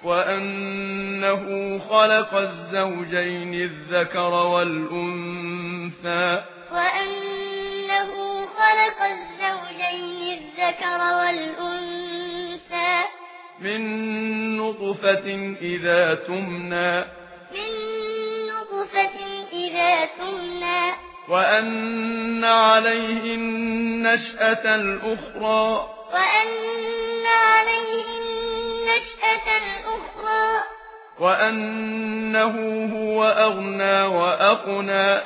وأنه خلق الزوجين الذكر والأنثى وأنه خلق الزوجين الذكر والأنثى من نطفة إذا تمنى وأن عليه النشأة الأخرى وأنه هو أغنى وأقنى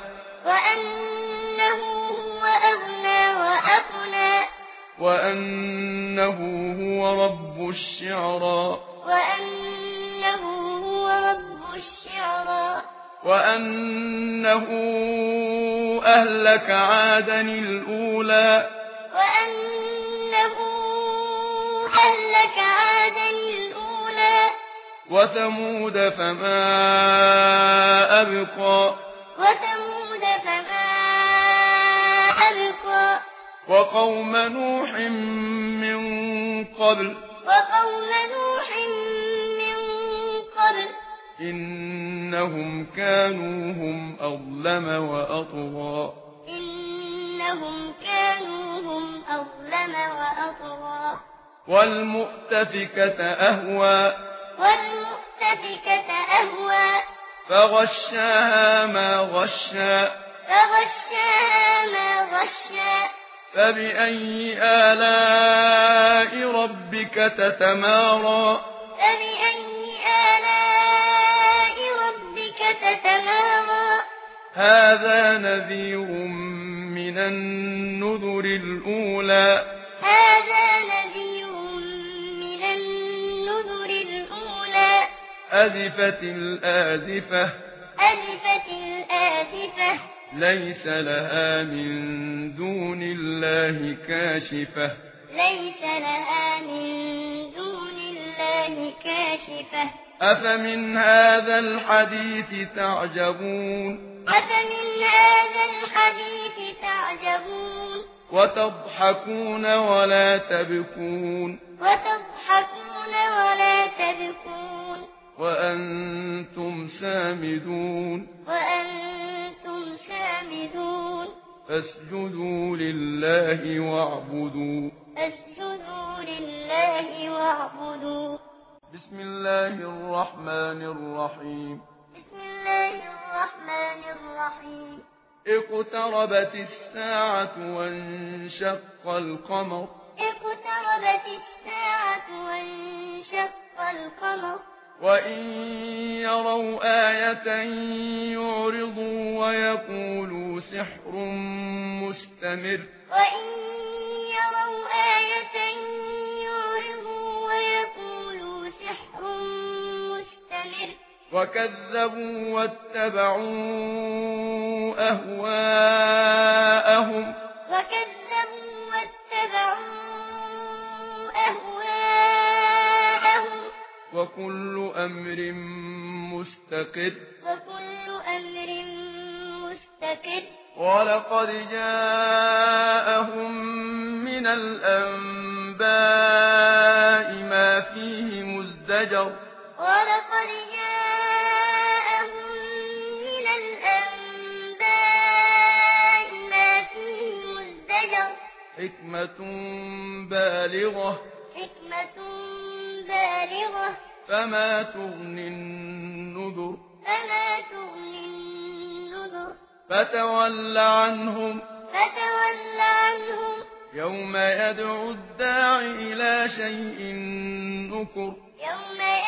وأنه هو رب الشعرى وأنه أهلك عادا الأولى وثمود فما أبقى وقوم نوح من قبل إنهم كانوا هم أظلم وأطغى والمؤتفكة أهوى فغشاها ما غشى فبأي آلاء ربك تتمارى هذا نذير من النذر الأولى أزفت الآزفة ليس لها من دون الله كاشفة أفمن هذا الحديث تعجبون وتضحكون ولا تبكون وأنتم سامدون فاسجدوا لله واعبدوا بسم الله الرحمن الرحيم اقتربت الساعة وانشق القمر وإن يروا آية يعرضوا ويقولوا سحر مستمر وكذبوا واتبعوا أهواءهم وكل أمر مستقر ولقد جاءهم من الأنباء ما فيه مزدجر حكمة بالغة فما تغني النذر فتول عنهم يوم يدعو الداعي إلى شيء نكر